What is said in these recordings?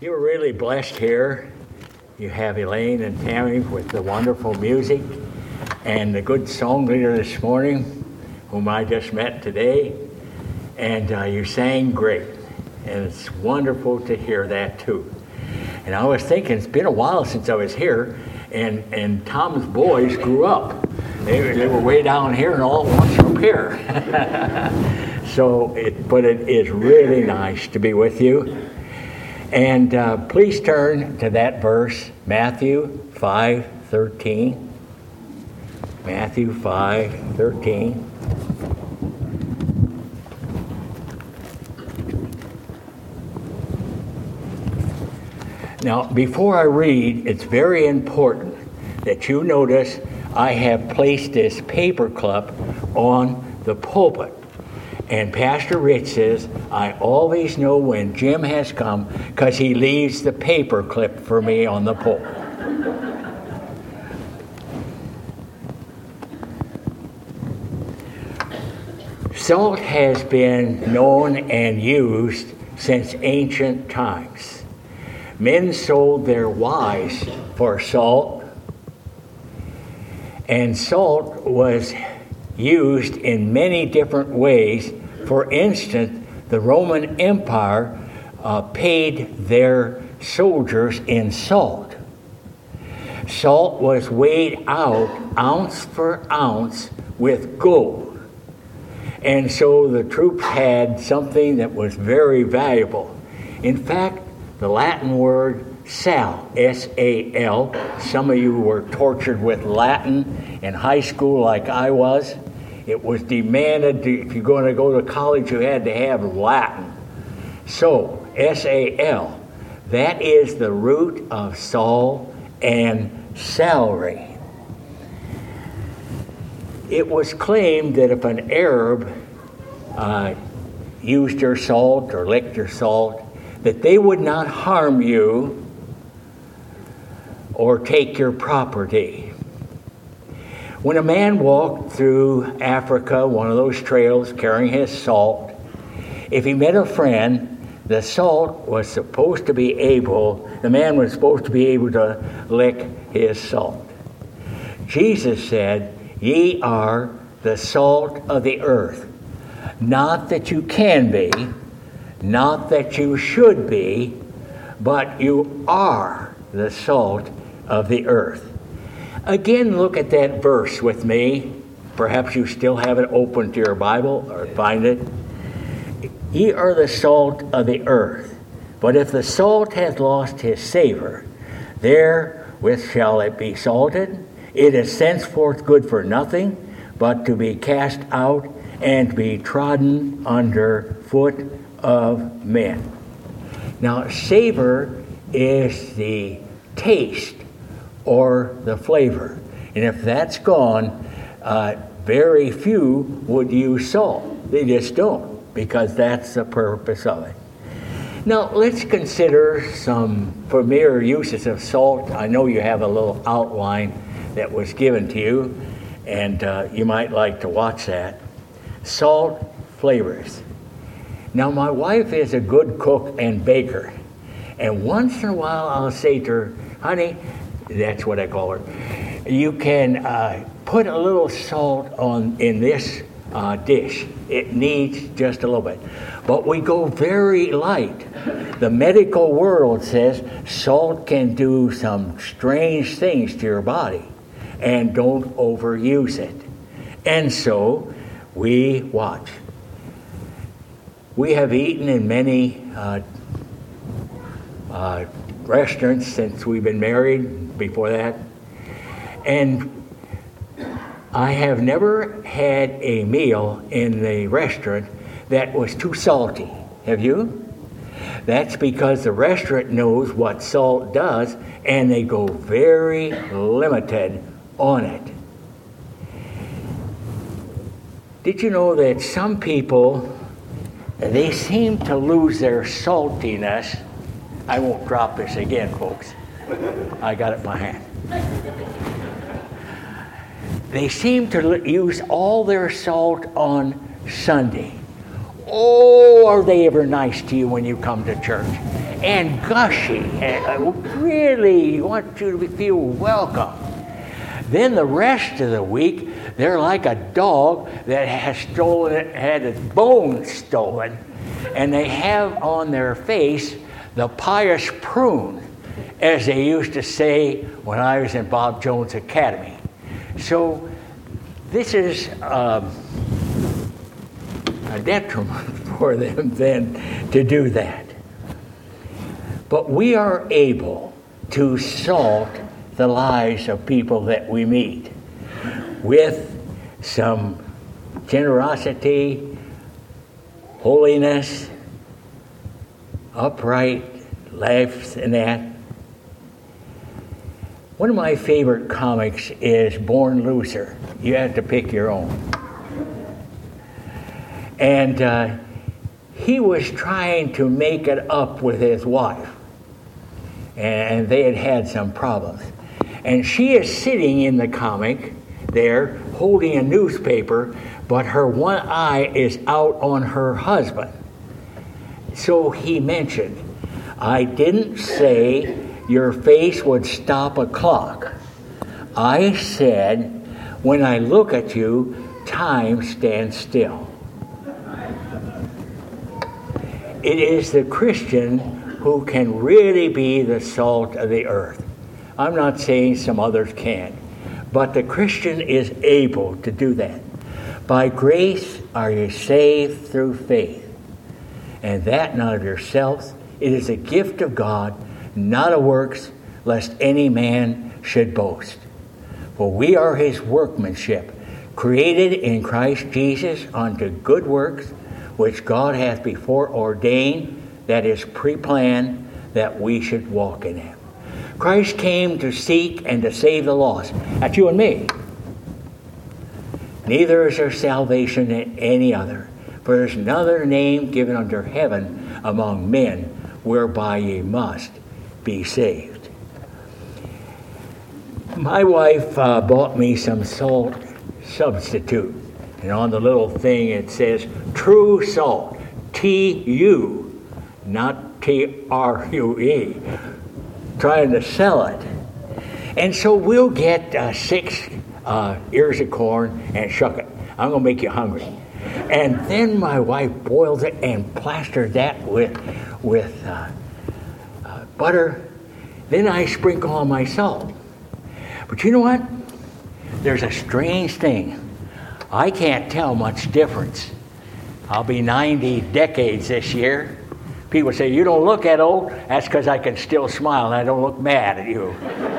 You were really blessed here. You have Elaine and Tammy with the wonderful music and the good song leader this morning, whom I just met today. And you sang great. And it's wonderful to hear that too. And I was thinking, it's been a while since I was here, and Tom's boys grew up. They were way down here and all at once up here. But it is really nice to be with you. And please turn to that verse, Matthew 5:13. Matthew 5:13. Now, before I read, it's very important that you notice I have placed this paper clip on the pulpit. And Pastor Rich says, I always know when Jim has come because he leaves the paper clip for me on the pulpit. Salt has been known and used since ancient times. Men sold their wives for salt, and salt was used in many different ways. For instance, the Roman Empire paid their soldiers in salt. Salt was weighed out ounce for ounce with gold. And so the troops had something that was very valuable. In fact, the Latin word sal, S-A-L, some of you were tortured with Latin in high school like I was. It was demanded, if you're going to go to college, you had to have Latin. So, S-A-L, that is the root of Saul and celery. It was claimed that if an Arab used your salt or licked your salt, that they would not harm you or take your property. When a man walked through Africa, one of those trails, carrying his salt, if he met a friend, the man was supposed to be able to lick his salt. Jesus said, ye are the salt of the earth. Not that you can be, not that you should be, but you are the salt of the earth. Again, look at that verse with me. Perhaps you still have it open to your Bible or find it. Ye are the salt of the earth. But if the salt hath lost his savor, therewith shall it be salted. It is henceforth good for nothing, but to be cast out and be trodden under foot of men. Now, savor is the taste or the flavor. And if that's gone, very few would use salt. They just don't, because that's the purpose of it. Now, let's consider some familiar uses of salt. I know you have a little outline that was given to you, and you might like to watch that. Salt flavors. Now, my wife is a good cook and baker, and once in a while I'll say to her, honey, that's what I call her, you can put a little salt in this dish. It needs just a little bit. But we go very light. The medical world says salt can do some strange things to your body, and don't overuse it. And so we watch. We have eaten in many restaurants since we've been married, before that. And I have never had a meal in the restaurant that was too salty. Have you? That's because the restaurant knows what salt does, and they go very limited on it. Did you know that some people, they seem to lose their saltiness? I won't drop this again, folks. I got it in my hand. They seem to use all their salt on Sunday. Oh, are they ever nice to you when you come to church? and gushy, and really want you to feel welcome. Then the rest of the week, they're like a dog that had its bones stolen, and they have on their face the pious prune, as they used to say when I was in Bob Jones Academy. So this is a detriment for them then to do that. But we are able to salt the lives of people that we meet with some generosity, holiness, upright lives, and that. One of my favorite comics is Born Loser. You have to pick your own. And he was trying to make it up with his wife. And they had had some problems. And she is sitting in the comic there, holding a newspaper, but her one eye is out on her husband. So he mentioned, I didn't say your face would stop a clock. I said, when I look at you, time stands still. It is the Christian who can really be the salt of the earth. I'm not saying some others can't, but the Christian is able to do that. By grace are you saved through faith, and that not of yourselves. It is a gift of God, not of works, lest any man should boast. For we are his workmanship, created in Christ Jesus unto good works, which God hath before ordained, that is pre-planned, that we should walk in them. Christ came to seek and to save the lost. That's you and me. Neither is there salvation in any other, for there is another name given under heaven among men, whereby ye must be saved. My wife bought me some salt substitute, and on the little thing it says true salt, T-U, not T-R-U-E, trying to sell it. And so we'll get 6 ears of corn and shuck it. I'm going to make you hungry. And then my wife boils it and plasters that with butter. Then I sprinkle on my salt. But you know what? There's a strange thing. I can't tell much difference. I'll be 90 decades this year. People say, you don't look that old. That's because I can still smile and I don't look mad at you.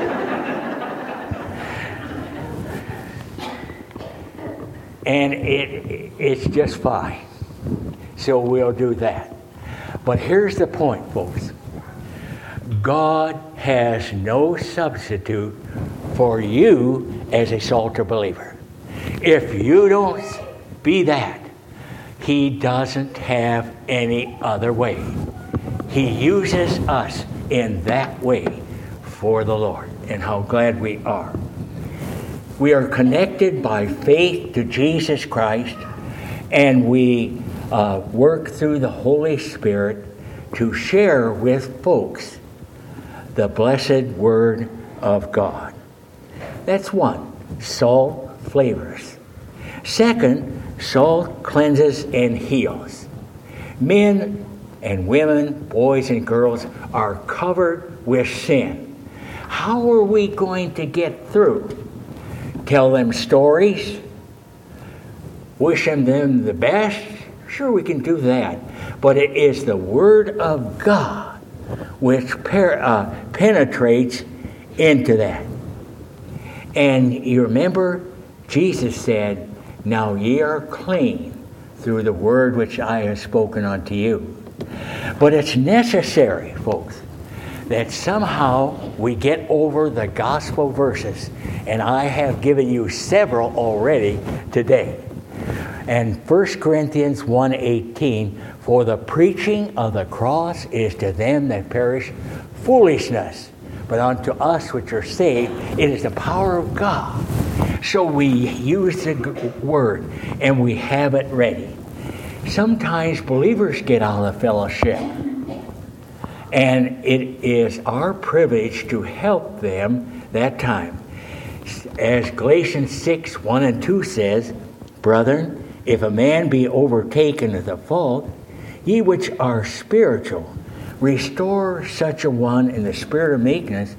And it's just fine. So we'll do that. But here's the point, folks. God has no substitute for you as a Psalter believer. If you don't be that, he doesn't have any other way. He uses us in that way for the Lord, and how glad we are. We are connected by faith to Jesus Christ, and we work through the Holy Spirit to share with folks the blessed Word of God. That's one. Salt flavors. Second, salt cleanses and heals. Men and women, boys and girls, are covered with sin. How are we going to get through? Tell them stories? Wish them the best? Sure, we can do that. But it is the Word of God which penetrates into that. And you remember, Jesus said, now ye are clean through the word which I have spoken unto you. But it's necessary, folks, that somehow we get over the gospel verses. And I have given you several already today. And 1 Corinthians 1:18, for the preaching of the cross is to them that perish foolishness, but unto us which are saved, it is the power of God. So we use the word and we have it ready. Sometimes believers get out of the fellowship And it is our privilege to help them that time. As Galatians 6, 1 and 2 says, Brethren, if a man be overtaken with a fault, ye which are spiritual, restore such a one in the spirit of meekness,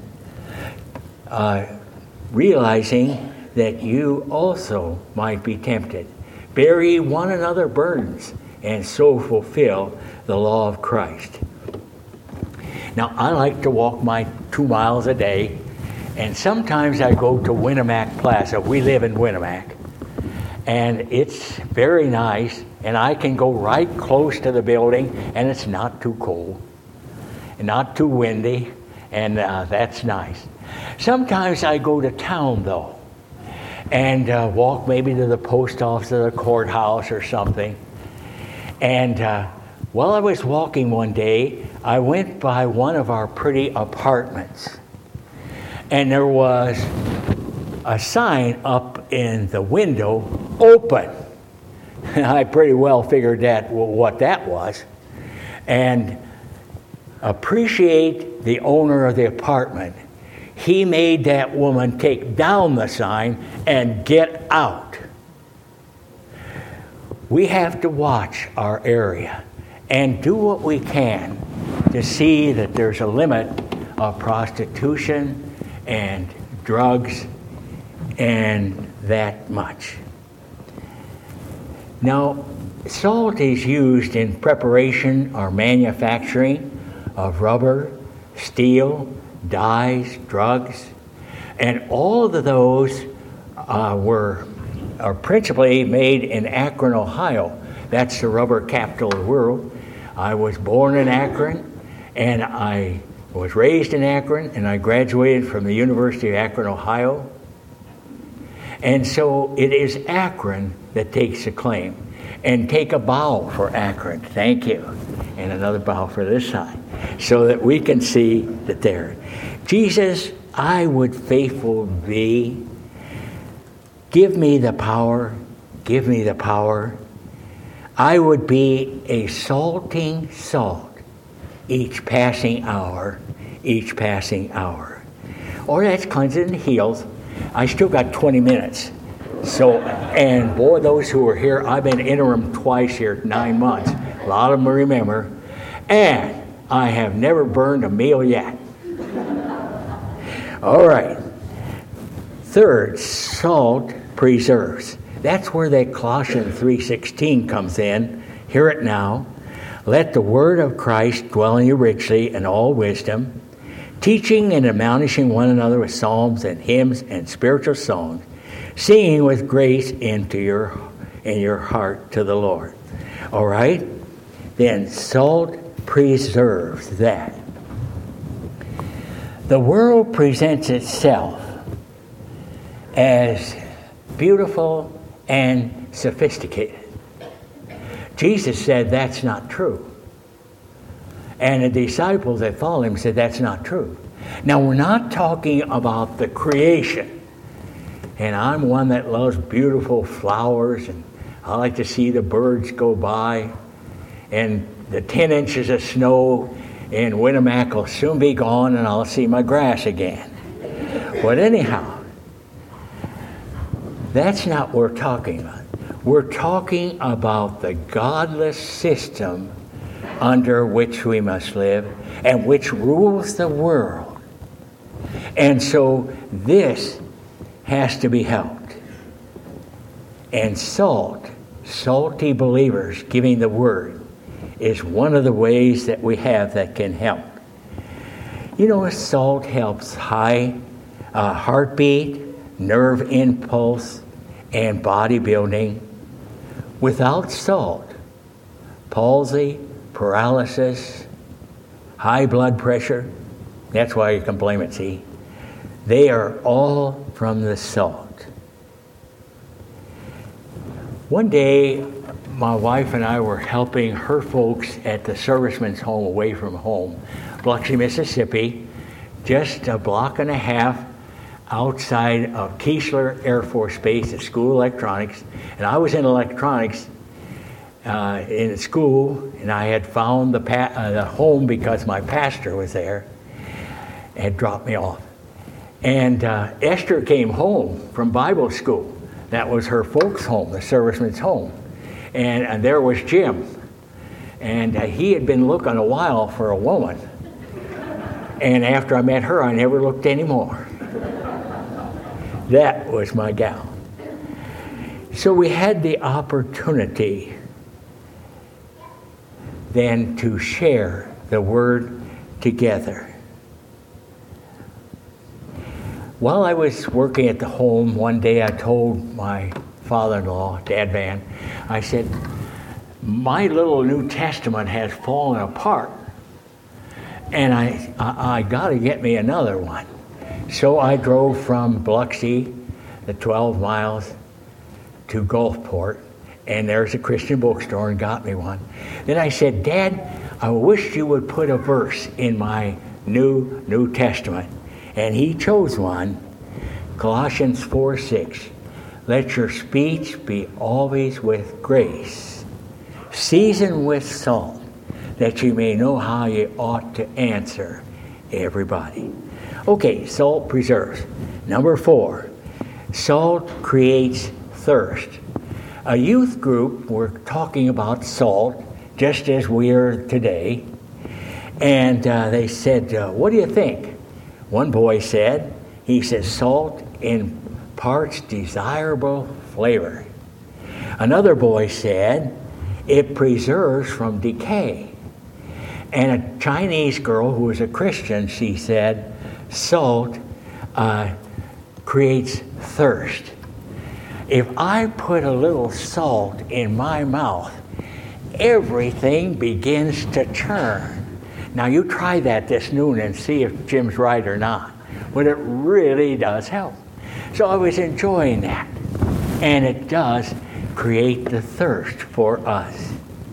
realizing that you also might be tempted. Bear ye one another burdens, and so fulfill the law of Christ. Now, I like to walk my 2 miles a day, and sometimes I go to Winnemac Plaza. We live in Winnemac, and it's very nice, and I can go right close to the building, and it's not too cold, and not too windy, and that's nice. Sometimes I go to town, though, and walk maybe to the post office or the courthouse or something. And while I was walking one day, I went by one of our pretty apartments. And there was a sign up in the window, open. I pretty well figured what that was. And appreciate the owner of the apartment. He made that woman take down the sign and get out. We have to watch our area and do what we can to see that there's a limit of prostitution and drugs and that much. Now, salt is used in preparation or manufacturing of rubber, steel, dyes, drugs, and all of those are principally made in Akron, Ohio. That's the rubber capital of the world. I was born in Akron, and I was raised in Akron, and I graduated from the University of Akron, Ohio. And so it is Akron that takes the claim. And take a bow for Akron. Thank you. And another bow for this side, so that we can see that there. Jesus, I would faithful be. Give me the power. Give me the power. I would be a salting salt each passing hour, each passing hour. Or that's cleansing the heels. I still got 20 minutes. So, and boy, those who are here, I've been interim twice here, 9 months. A lot of them remember. And I have never burned a meal yet. All right. Third, salt preserves. That's where that Colossians 3:16 comes in. Hear it now. Let the word of Christ dwell in you richly in all wisdom, teaching and admonishing one another with psalms and hymns and spiritual songs, singing with grace in your heart to the Lord. All right? Then salt preserves that. The world presents itself as beautiful and sophisticated. Jesus said that's not true. And the disciples that followed him said that's not true. Now, we're not talking about the creation. And I'm one that loves beautiful flowers, and I like to see the birds go by. And the 10 inches of snow in Winnemac will soon be gone, and I'll see my grass again. But anyhow, that's not what we're talking about. We're talking about the godless system under which we must live and which rules the world. And so this has to be helped. And salty believers giving the word, is one of the ways that we have that can help. You know, salt helps high heartbeat, nerve impulse, and bodybuilding. Without salt, palsy, paralysis, high blood pressure, that's why you can blame it, see? They are all from the salt. One day, my wife and I were helping her folks at the Servicemen's Home away from home, Biloxi, Mississippi, just a block and a half outside of Keesler Air Force Base at School of Electronics. And I was in electronics, in school, and I had found the home because my pastor was there, had dropped me off. And Esther came home from Bible school. That was her folks' home, the serviceman's home. And there was Jim. And he had been looking a while for a woman. And after I met her, I never looked anymore. That was my gal. So we had the opportunity then to share the word together. While I was working at the home, one day I told my father-in-law, Dad Van, I said, my little New Testament has fallen apart, and I got to get me another one. So I drove from Biloxi, the 12 miles, to Gulfport, and there's a Christian bookstore, and got me one. Then I said, Dad, I wish you would put a verse in my New Testament. And he chose one, Colossians 4:6. Let your speech be always with grace, seasoned with salt, that you may know how you ought to answer everybody. Okay, salt preserves. Number 4, salt creates thirst. A youth group were talking about salt, just as we are today, and they said, what do you think? One boy said, he says, salt imparts desirable flavor. Another boy said, it preserves from decay. And a Chinese girl who was a Christian, she said, salt creates thirst. If I put a little salt in my mouth, everything begins to churn. Now you try that this noon and see if Jim's right or not. But it really does help. So I was enjoying that. And it does create the thirst for us.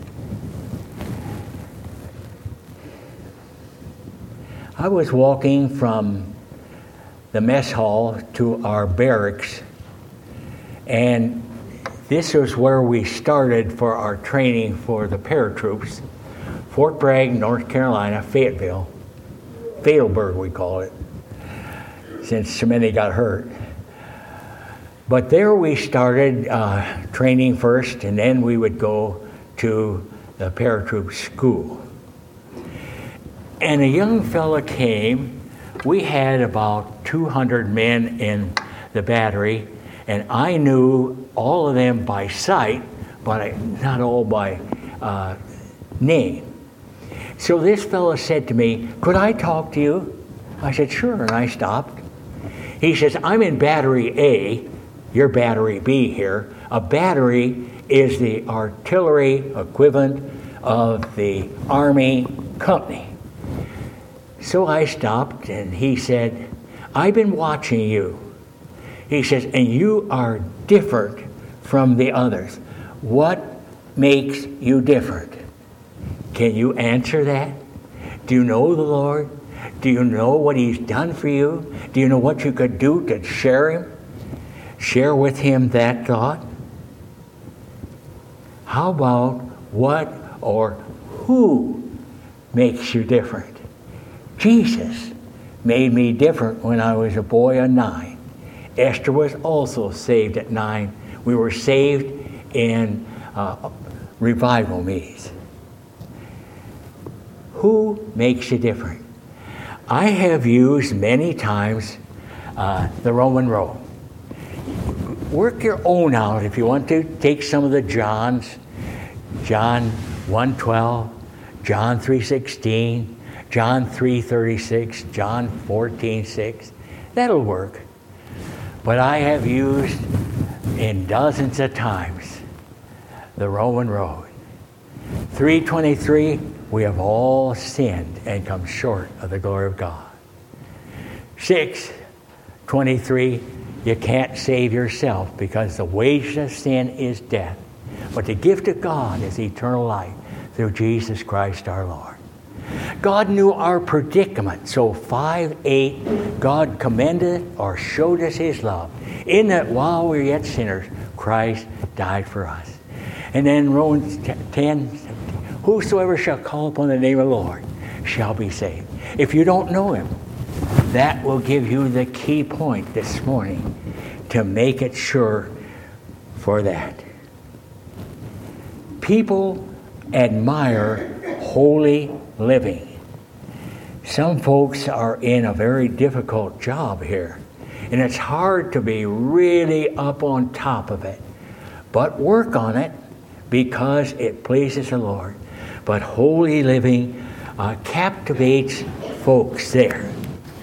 I was walking from the mess hall to our barracks, and this was where we started for our training for the paratroops. Fort Bragg, North Carolina, Fayetteville, Fadelburg we call it, since so many got hurt. But there we started training first, and then we would go to the paratroop school. And a young fella came. We had about 200 men in the battery, and I knew all of them by sight, but not all by name. So this fellow said to me, could I talk to you? I said, sure, and I stopped. He says, I'm in battery A, you're battery B here. A battery is the artillery equivalent of the Army company. So I stopped, and he said, I've been watching you. He says, and you are different from the others. What makes you different? Can you answer that? Do you know the Lord? Do you know what He's done for you? Do you know what you could do to share with Him that thought? How about what or who makes you different? Jesus made me different when I was a boy of 9. Esther was also saved at 9. We were saved in revival meetings. Who makes you different? I have used many times the Roman road. Work your own out if you want to. Take some of the Johns, John 1:12, John 3:16, John 3:36, John 14:6. That'll work. But I have used in dozens of times the Roman road. 3:23, we have all sinned and come short of the glory of God. 6:23, you can't save yourself because the wages of sin is death. But the gift of God is eternal life through Jesus Christ our Lord. God knew our predicament. So 5:8, God commended or showed us His love in that while we were yet sinners, Christ died for us. And then Romans 10, whosoever shall call upon the name of the Lord shall be saved. If you don't know him, that will give you the key point this morning to make it sure for that. People admire holy living. Some folks are in a very difficult job here, and it's hard to be really up on top of it. But work on it because it pleases the Lord. But holy living captivates folks there.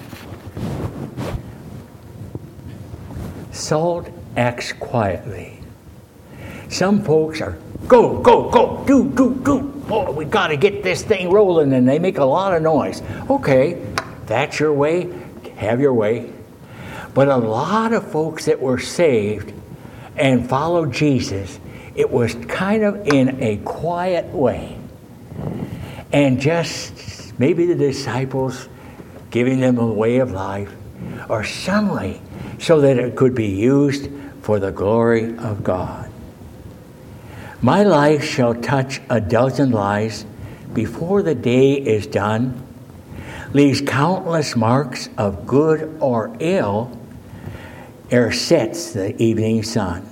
Salt acts quietly. Some folks are go, go, go, do. Oh, we got to get this thing rolling, and they make a lot of noise. Okay, that's your way. Have your way. But a lot of folks that were saved and followed Jesus, it was kind of in a quiet way. And just maybe the disciples giving them a way of life or some way so that it could be used for the glory of God. My life shall touch a dozen lives before the day is done, leaves countless marks of good or ill ere sets the evening sun.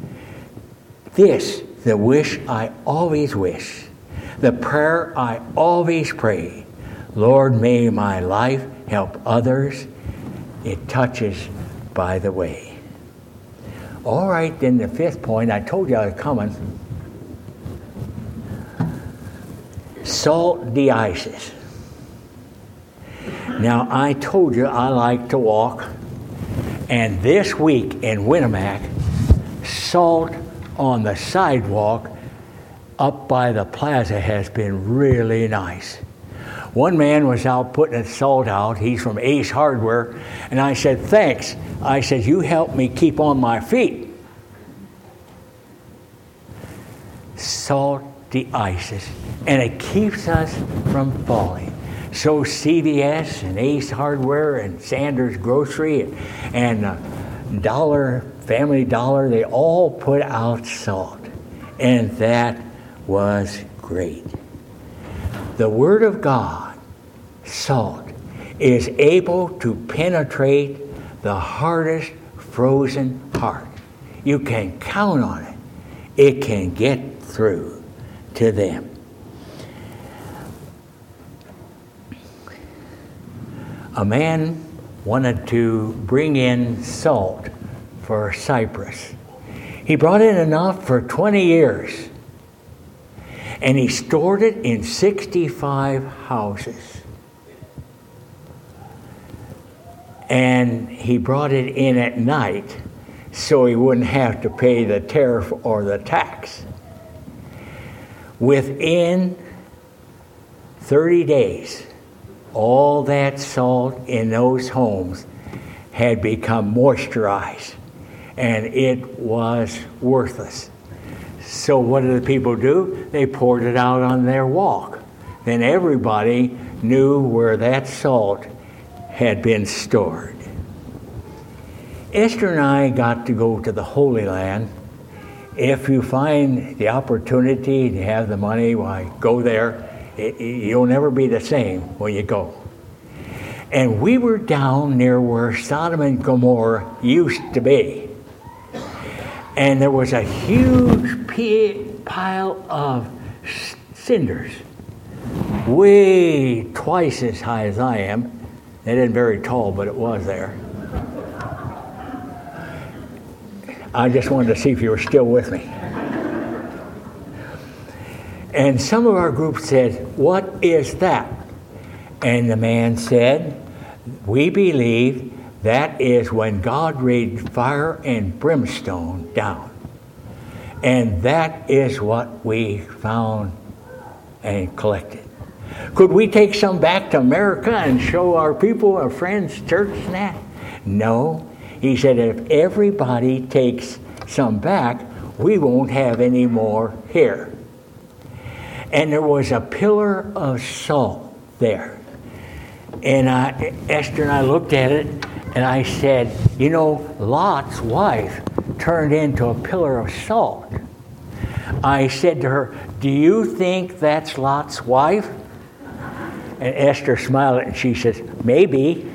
This, the wish I always wish, the prayer I always pray, Lord, may my life help others it touches by the way. All right, then the fifth point, I told you I was coming. Salt de-ices. Now, I told you I like to walk, and this week in Winnemac, salt on the sidewalk up by the plaza has been really nice. One man was out putting the salt out. He's from Ace Hardware, and I said, thanks. I said, you helped me keep on my feet. Salt de-ices, and it keeps us from falling. So CVS and Ace Hardware and Sanders Grocery and Family Dollar, they all put out salt. And that was great. The Word of God, salt, is able to penetrate the hardest frozen heart. You can count on it. It can get through to them. A man wanted to bring in salt for Cyprus. He brought in enough for 20 years, and he stored it in 65 houses. And he brought it in at night so he wouldn't have to pay the tariff or the tax. Within 30 days, all that salt in those homes had become moisturized, and it was worthless. So what did the people do? They poured it out on their walk. Then everybody knew where that salt had been stored. Esther and I got to go to the Holy Land. If you find the opportunity to have the money, why, go there. You'll never be the same when you go. And we were down near where Sodom and Gomorrah used to be. And there was a huge pile of cinders, way twice as high as I am. It isn't very tall, but it was there. I just wanted to see if you were still with me. And some of our group said, "What is that?" And the man said, "We believe that is when God rained fire and brimstone down. And that is what we found and collected. Could we take some back to America and show our people, our friends, church and that?" No. He said, if everybody takes some back, we won't have any more here. And there was a pillar of salt there. And Esther and I looked at it, and I said, you know, Lot's wife turned into a pillar of salt. I said to her, "Do you think that's Lot's wife?" And Esther smiled and she says, "Maybe."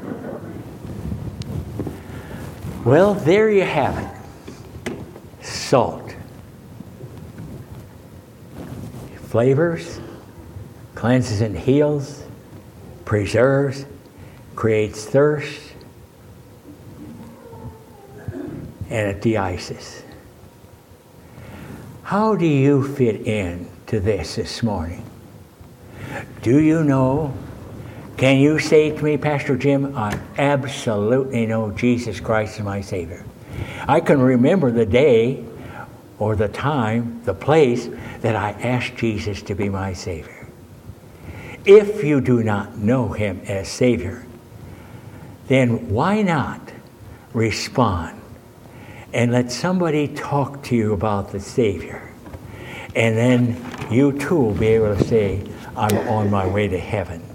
Well, there you have it. Salt. Flavors, cleanses and heals, preserves, creates thirst, and it de-ices. How do you fit in to this morning? Do you know? Can you say to me, Pastor Jim, I absolutely know Jesus Christ is my Savior. I can remember the day or the time, the place that I asked Jesus to be my Savior. If you do not know Him as Savior, then why not respond and let somebody talk to you about the Savior? And then you too will be able to say, I'm on my way to heaven.